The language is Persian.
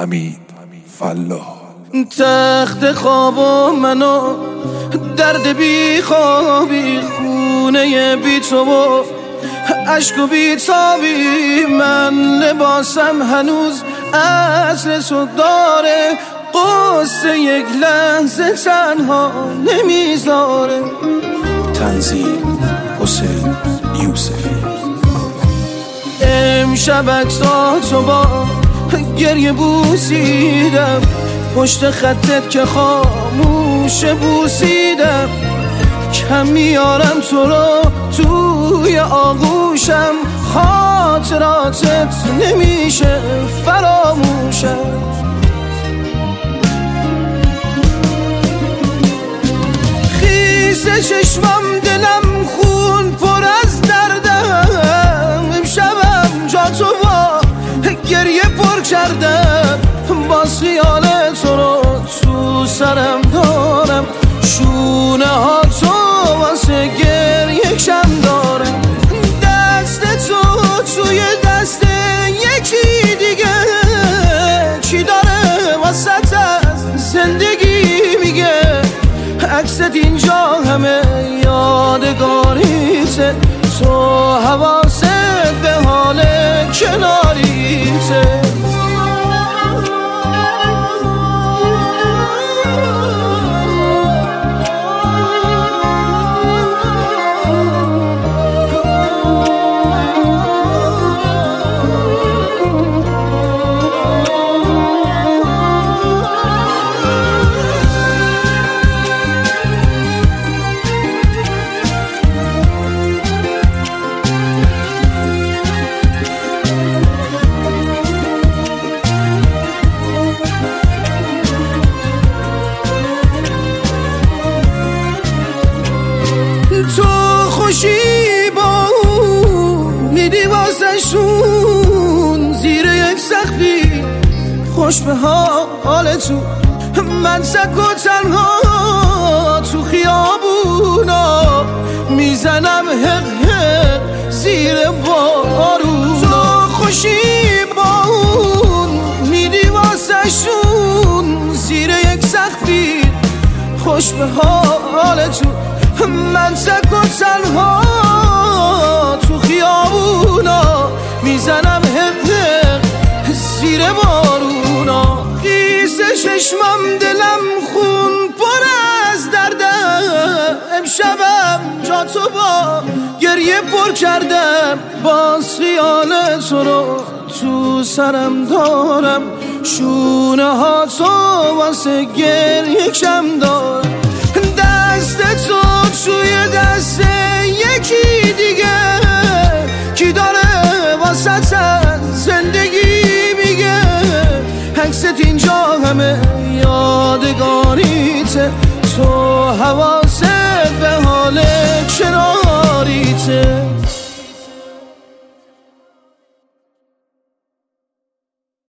حمید فلاح. تخت خواب و منو درد بی خوابی، خونه بی تو و عشق و بی تابی، من لباسم هنوز اصل تو داره، قصه یک لحظه تنها نمیذاره. تنظیم حسین یوسفی. امشب عکسا تو با گریه بوسیدم، پشت خطت که خاموشه بوسیدم، کم میارم تو رو توی آغوشم، خاطراتت نمیشه فراموشم. خیس چشمم دلم خون پر از دردم، امشبم جا تو با گریه پر کردم، باز خیال تو رو تو سرم دارم، شونه ها تو واسه گریه کم دارم، دست تو توی دست یکی دیگه، چی داره واسط از زندگی میگه، عکست اینجا همه یادگاریته، تو حواست به حال کناریته. تو خوشی با میدی واسه شون، زیر یک سقفی خوش به حال تو، من سک و تنها تو خیابونا میزنم حق حق زیر بارون. تو خوشی با میدی واسه شون، زیر یک سقفی خوش به حال تو، من سک و تنها تو خیابونا میزنم حق زیر بارونا. خیس چشمم دلم خون پر از دردم، امشبم جا تو با گریه پر کردم، باز خیال تو رو تو سرم دارم، شونه ها تو واسه گریه کم دارم، دست تو توی دست یکی دیگه، کی داره واسط زندگی میگه، عکست اینجا همه یادگاریته، تو هوا